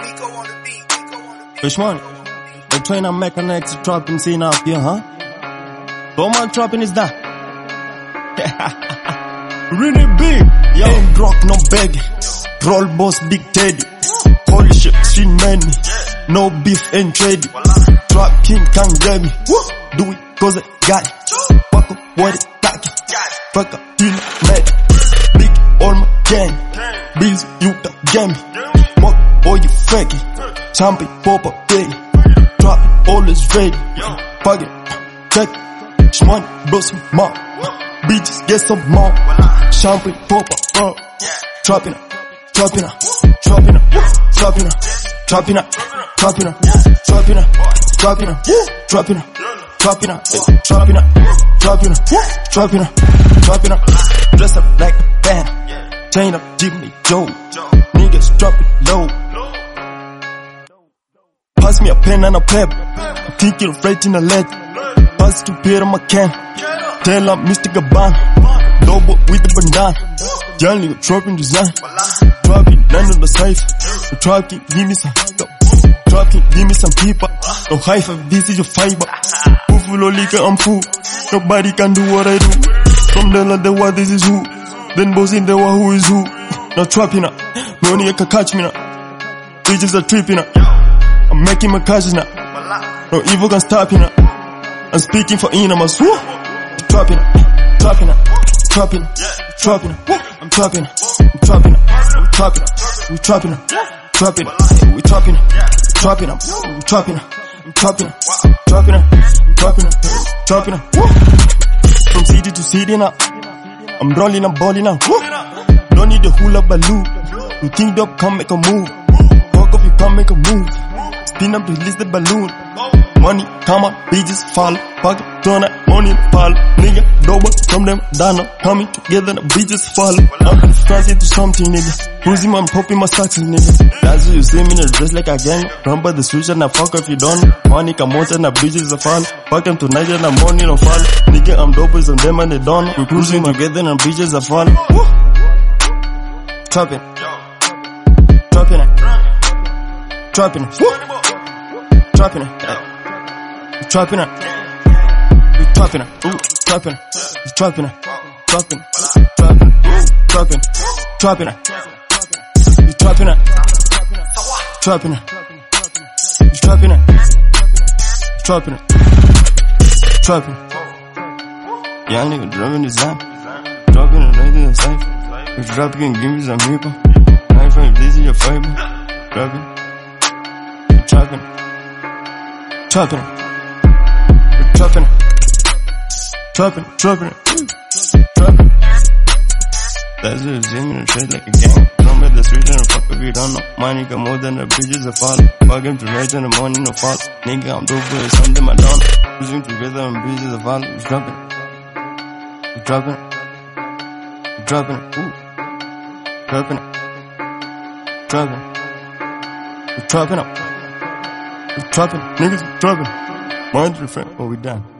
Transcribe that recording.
Which one? The train I'm making next to trapping scene up here, huh? So much trapping is that? Really big. Yo. Ain't Glock, no begging. Roll boss, Big Teddy. Holy shit, street money. No beef and trade. Trap king can't get me. Do it cause I got it. Fuck up what it got it. Fuck up, you mad. Big all my gang. Bills, you can get me. Fuck boy, you faking. Champagne, pop up, baby. Drop it, all is ready. Fuck it, check it. Shmoney, blow some more. Bitches, get some more. Champagne, pop up, dropping it, dropping it, dropping it, dropping it, dropping it, dropping it, dropping it, dropping it, dropping it, dropping it, dropping it, dropping it, dropping it, dropping it. Dress up like a band, chain up, Jimmy Joe. Niggas drop it low. Pass me a pen and a pep. I think you're writing a letter. Pass to Peter McCann. Tell I'm Mr. Gabbana. Lobo with the bandana. Young nigga dropping design. Dropping none of the safe. Drop it, give me some. Drop it, give me some people. No high five, this is your fiber. Buffalo liquor, I'm full. Nobody can do what I do. From the land, what this is who. Then boss in the one who is who. Now trapping up. No nigga can catch me now. Bitches are tripping up. I'm making my cash now. No evil can stop you now. I'm speaking for animals. Dropping it, dropping it, dropping it, dropping it. I'm dropping it, I'm dropping it, I'm dropping it, we dropping it, dropping it, we dropping it, dropping it, we dropping it, I'm dropping it, dropping it, I'm dropping it, dropping it. From city to city now, I'm rolling, I'm balling now. Don't need the hula baloo. You think up, come make a move. Walk up, you come make a move. Spin up, release the balloon. Money, come on, bitches fall. Pocket, turn up, money, fall. Nigga, double from them, down up. Coming together, the bitches fall. I'm in France into something, nigga. Who's I'm popping my socks, nigga. That's why you see me in a dress like a gang. Run by the switch and I fuck if you don't. Money, come out and the bitches are fall. Fuck them tonight and the money don't fall. Nigga, I'm dope with some them and they don't. We cruising together and the bitches are fall. Trapping. Trapping it. Trapping it. Trapping it. Trapping it. We trapping it. Ooh, trapping it. We trapping it. Trapping it. Trapping it. Trapping it. Trapping it. We trapping it. Trapping it. We trapping it. Trapping it. Trapping it. Young nigga driving this lamp. Dropping it right in the safe. We dropping and give me some people. Knife and this is your fiber. Dropping. Trapping. Trapping. Trapping. Trapping. Trapping. Trapping. That's what it's in and shit like a gang. Come at the street and fuck if you don't know. My nigga more than the bitches are fall. Fuck him tonight in the morning no fall. Nigga I'm dope with something I don't. Pushing together and bitches are fall. We dropping. We dropping. We dropping. Ooh. Dropping. Dropping. We dropping up. We dropping. Niggas dropping. Mind your friend. Oh, we done.